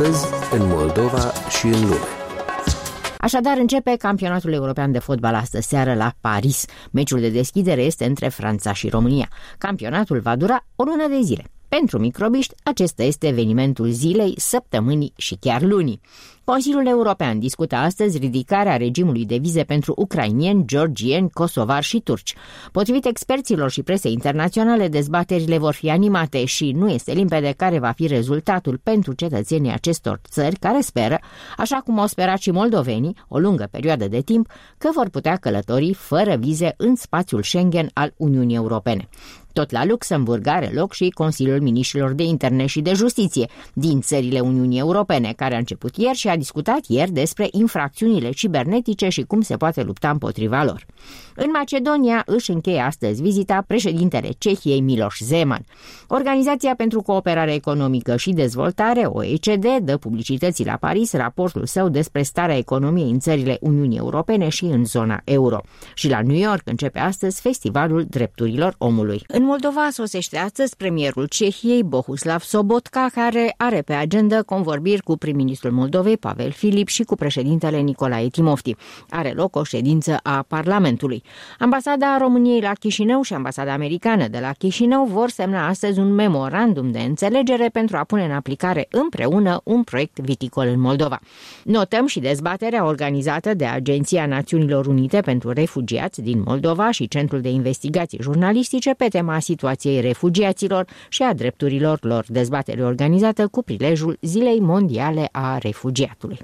Astăzi, în Moldova și în lume. Așadar, începe campionatul european de fotbal astă seară la Paris. Meciul de deschidere este între Franța și România. Campionatul va dura o lună de zile. Pentru microbiști, acesta este evenimentul zilei, săptămânii și chiar lunii. Consiliul European discută astăzi ridicarea regimului de vize pentru ucrainieni, georgieni, kosovari și turci. Potrivit experților și presei internaționale, dezbaterile vor fi animate și nu este limpede care va fi rezultatul pentru cetățenii acestor țări care speră, așa cum au sperat și moldovenii, o lungă perioadă de timp, că vor putea călători fără vize în spațiul Schengen al Uniunii Europene. Tot la Luxemburg are loc și Consiliul Miniștrilor de Interne și de Justiție din țările Uniunii Europene, care a început ieri și a discutat ieri despre infracțiunile cibernetice și cum se poate lupta împotriva lor. În Macedonia își încheie astăzi vizita președintele Cehiei Miloš Zeman. Organizația pentru Cooperare Economică și Dezvoltare, OECD, dă publicității la Paris raportul său despre starea economiei în țările Uniunii Europene și în zona euro. Și la New York începe astăzi Festivalul Drepturilor Omului. În Moldova sosește astăzi premierul Cehiei, Bohuslav Sobotka, care are pe agenda convorbiri cu prim-ministrul Moldovei, Pavel Filip, și cu președintele Nicolae Timofti. Are loc o ședință a Parlamentului. Ambasada României la Chișinău și ambasada americană de la Chișinău vor semna astăzi un memorandum de înțelegere pentru a pune în aplicare împreună un proiect viticol în Moldova. Notăm și dezbaterea organizată de Agenția Națiunilor Unite pentru Refugiați din Moldova și Centrul de Investigații Jurnalistice pe tema situației refugiaților și a drepturilor lor, dezbatere organizată cu prilejul Zilei Mondiale a Refugiatului.